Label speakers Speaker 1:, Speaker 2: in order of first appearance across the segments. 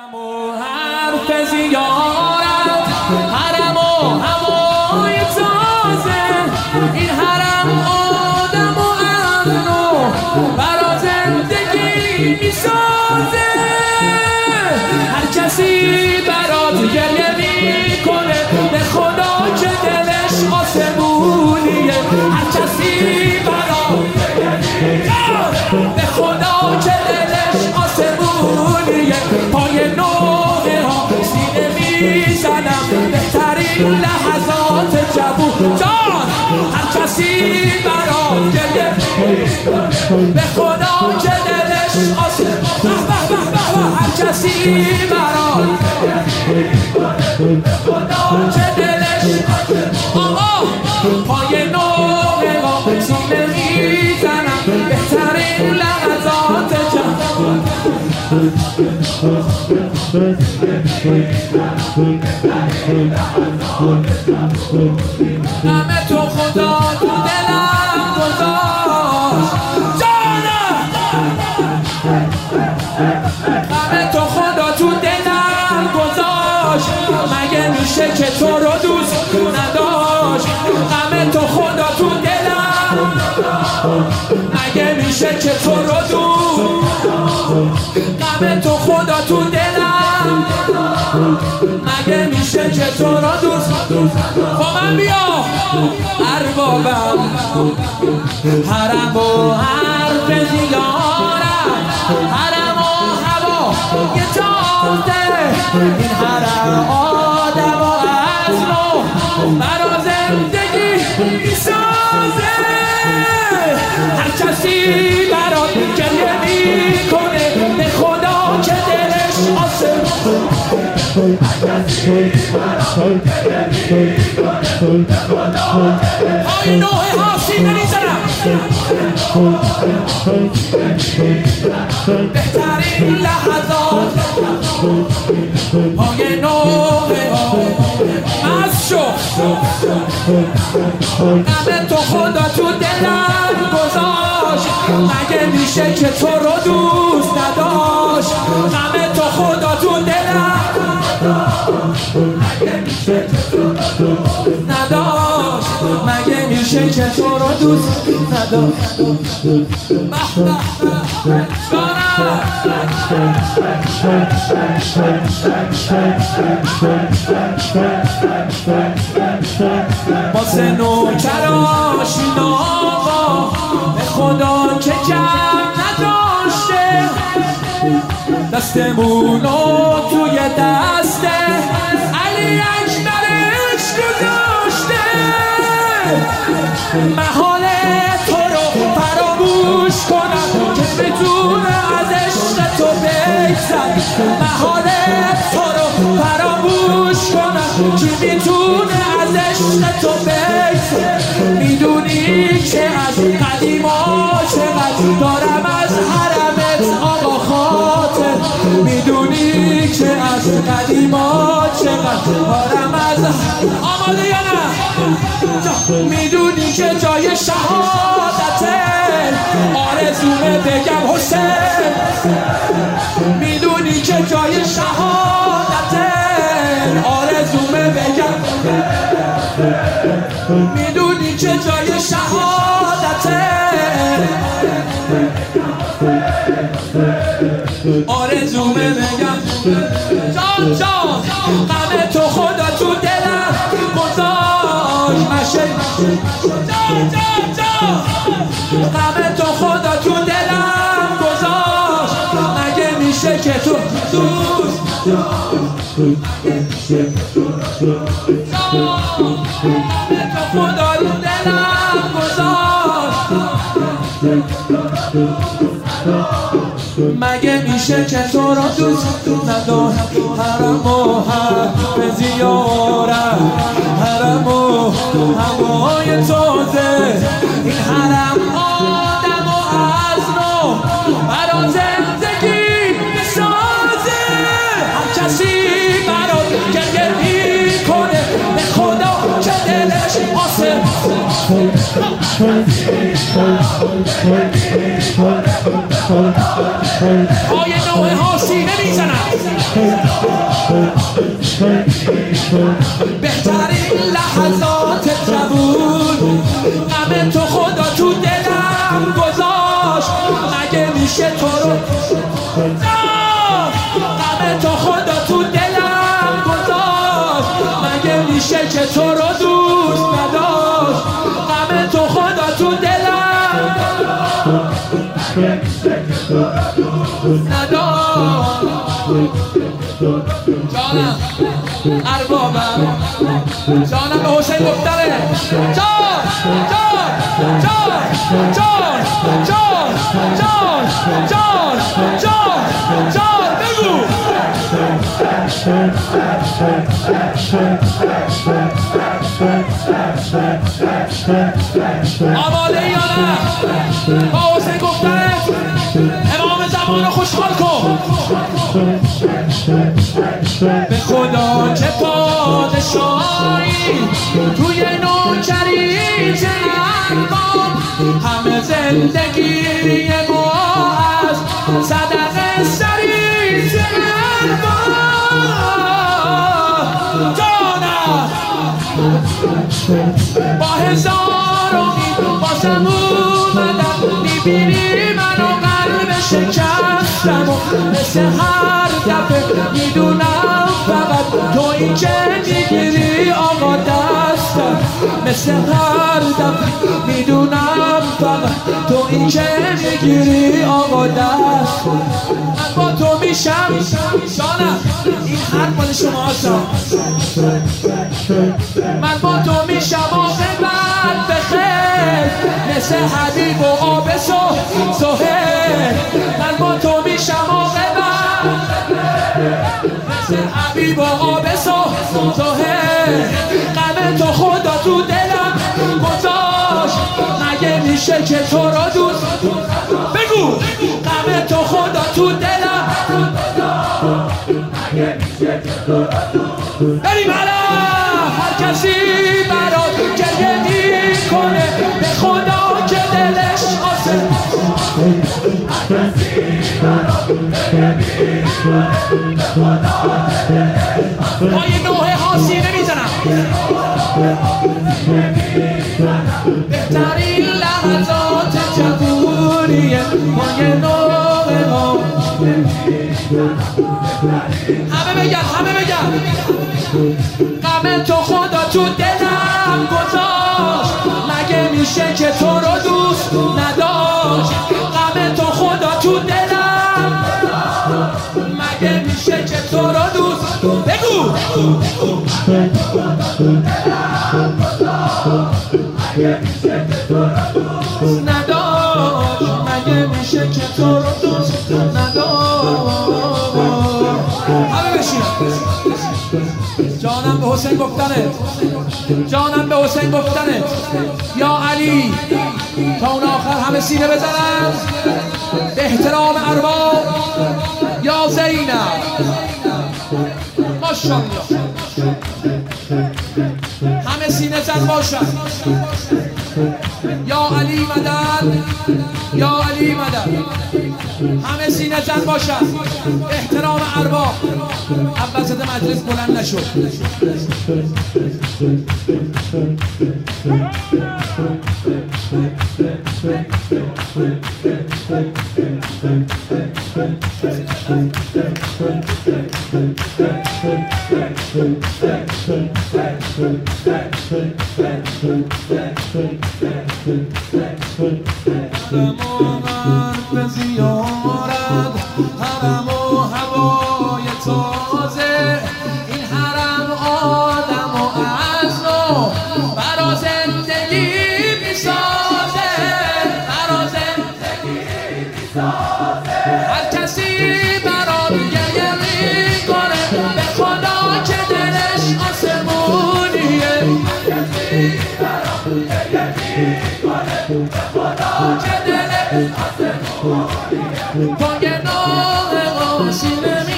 Speaker 1: حرم و حرف زیارت، حرم و هوای تازه، این حرم آدم و امن و برا زندگی میسازه. هر کسی برات گریه میکنه، به خدا که دلش آسمونیه. هر کسی برات به خدا که دلش آسمونیه. پای نوحه ها سینه میزنم، بهترین لحظات جوون جان. هر کسی برات گریه به خدا که دلش آسمونیه. هر کسی برات به خدا که دلش آسمونیه. پای نوحه ها سینه میزنم، بهترین لحظات جوون. همه تو خدا تو دلم گذاشت جانم، همه تو خدا تو دلم گذاشت. مگه میشه که تو رو دوست نداشت؟ همه تو خدا تو دلم، مگه میشه که تو رو دوست؟ همه تو خدا تو دلم، مگه میشه که تو رو دوست؟ با من بیا اربابم، حرم و حرف زیارت، حرم و هوا یه تازه، این حرم آدم و اصل و برا زندگی میسازه. هر کسی برات گریه میکنه، به خدا که دلش آسمون. پای نوحه ها سینه میزنم، بهترین لحظات. پای نوحه ها مست شو، همه تو خدا تو دلم گذاشت. مگه میشه که تو رو دوست نداشت؟ همه تو خدا تو دلم، مگه میشه که تو رو دوست نداشت؟ مگه میشه که تو رو دوست نداشت؟ واسه نوکراشین آقا به خدا که کم نداشته، دستمونو توی دسته علی اکبرش گذاشته. محال تو رو فراموش کنم که بتونه از عشق تو بگذر. محال تو رو فراموش کنم که میتونه از عشق تو بگذر. میدونی که از قدیما چقدر دارم از حرمت آقا خاطر. میدونی که از قدیما چقدر دارم از آماده یا نه؟ میدونی که جای شهادته، آرزومه بگم حسین. میدونی که جای شهادته، آرزومه بگم. میدونی که جای شهادته، آرزومه بگم. جان جان همه تو خدا تو دلم گذاشت. مشه جان جان جان همه تو خدا تو دلم گذاشت. مگه میشه که تو دوست همه تو خدا تو دلم گذاشت. مگه میشه که تو رو دوست نداشت؟ حرم و حرف زیارت، حرم و هوای تازه، این حرم آدم و اصل و برا زندگی میسازه. هر کسی برات گریه میکنه، به خدا که دلش آسمون. پای نوعه ها سینه میزنن. بهترین لحظات جوون غم تو خدا تو دلم گذاشت، مگه میشه تو رو غم تو خدا تو دلم گذاشت، مگه میشه که تو رو دوست نداشت، غم تو خدا تو دلم نداشت. جانم اربابم، جانم به حسین گفتنه. جان جان جان جان جان جان جان جان جان بگو. آماده یا نه؟ با حسین گفتنه امام زمان رو خوشحال کن. به خدا که پادشاهی توی نوکری جهنم، همه زندگی ما از صدقه سری جهنم. جانم با هزار امید بازم اومدم، میبینی منو قلب شکستم و مثل هر دفعه میدونم فقط تویی که میگیری آقا دستم، مثل هر دفعه میدونم فقط تویی که میگیری آقا دستم. من با تو میشم جانم، این حرف مال شما هستم، من با تو میشم عاقبت بخیر، مثل حبیب و آب سهیل. من با تو میشم عاقبت مثل حبیب و آب سهیل. غم تو خدا تو دلم گذاشت، مگه میشه که تو رو دوست بگو. غم تو خدا تو دلم مگه میشه که تو رو دوست. بریم حالا هر کسی برات گریه میکنه، به خدا که دلش آسه. هر کسی برات گریه میکنه، به خدا که دلش آسه. پای نوعه ها سینه میزنم. بهترین لحظات جوونیه پای نوعه ها. همه بگن غم تو خدا تو دلم گذاشت، مگه میشه که تو رو دوست نداشت. غم تو خدا تو دلم مگه میشه که تو رو دوست بگو. نداشت، مگه میشه که تو رو دوست نداشت. همه بشین. جانم به حسین گفتنه، جانم به حسین گفتنه. یا علی تا اون آخر همه سینه بزنن به احترام ارباب. یا زینب ماشاءالله همه سینه زن باشن. یا علی مدد، یا علی مدد. همه سینه زن باشن احترام ارباب. وسط مجلس بلند نشد.
Speaker 2: به زیارت حرم و هوای تازه، این حرم آدم و از نو برا زندگی میسازه، برا زندگی میسازه. هر کسی برا گریه میکنه، به خدا که دلش آسمونیه. هر کسی برا گریه میکنه، به خدا که دلش آسمونیه. پای نام آسیمه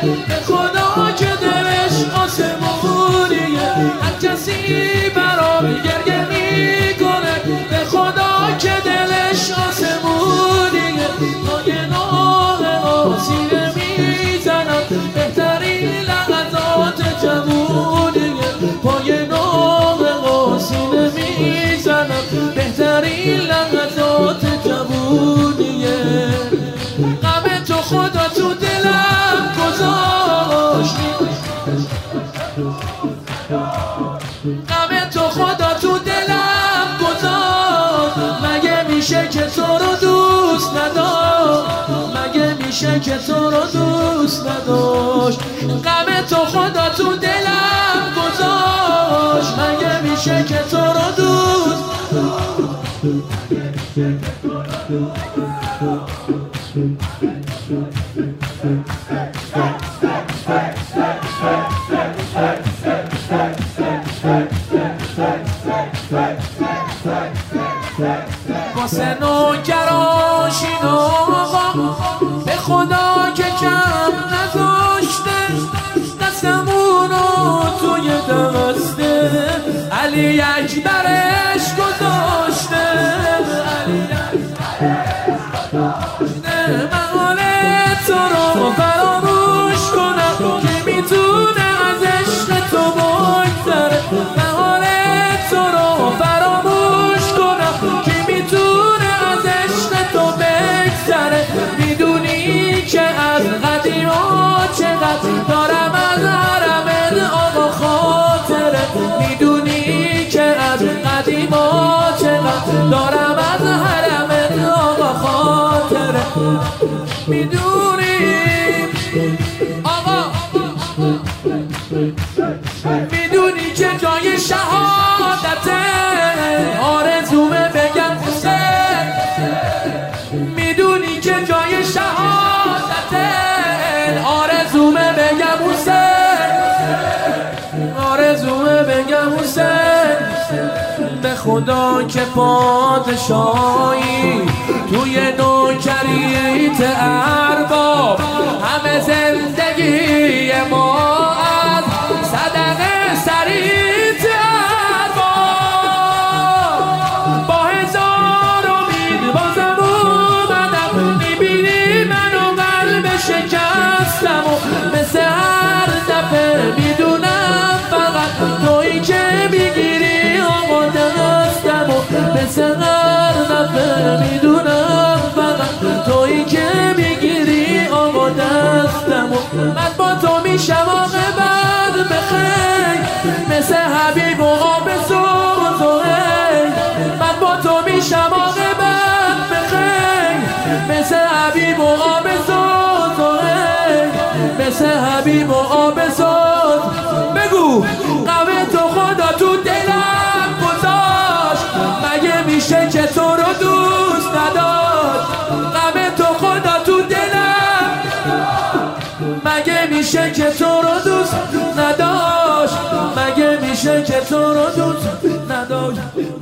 Speaker 1: به خدا که دلش آسمونیه، هر کسی برام گریه میکنه. به خدا که دلش آسمونیه، تا گناه سینه میزنم، بهترین لحظات جوونیه. پای نام سینه میزنم، بهترین لحظات جوونیه. غم تو خدا تو دلم گذاشتی، غم تو خدا تو دلم گذاشت. مگه میشه که تو رو دوست نداشت، مگه میشه که تو رو دوست نداشت. غم تو خدا تو دلم گذاشت، مگه میشه که تو رو دوست. واسه نوکراشین آقا به خدا که کم نذاشته، دستمونو توی دسته علی اکبرش گذاشته. من حال تو رو فراموش کنم که میتونه از عشق تو بگذره. من حال تو رو فراموش کنم که میتونه از عشق تو بگذره. میدونی که از قدیما چقدر دارم از حرمت آقا خاطره. میدونی که از قدیما چقدر دارم از حرمت آقا خاطره. میدونی آقا، میدونی که جای شهادته، آرزومه بگم حسین. میدونی که جای شهادته، آرزومه بگم حسین، آرزومه بگم حسین. به خدا که پادشاهی توی نوکریت ارباب، همه زندگی ما از صدقه سریت ارباب. با هزار امید بازم اومدم، میبینی منو قلب شکستم و مثل هر دفعه میدونم فقط تویی که میگیری آقا دستم و مثل هر دفعه میدونم فقط تویی که میگیری آقا دستم و من با تو میشم عاقبت بخیر، مثل حبیب و آب سوزوهی. من با تو میشم عاقبت بخیر، مثل حبیب و آب سوزوهی، مثل حبیب و آب سوز. بگو غم تو خدا تو دلم گذاشت، مگه میشه که تو رو دوست نداشت. غم تو خدا تو دلم، مگه میشه که تو رو دوست نداشت، مگه میشه که تو رو دوست نداشت.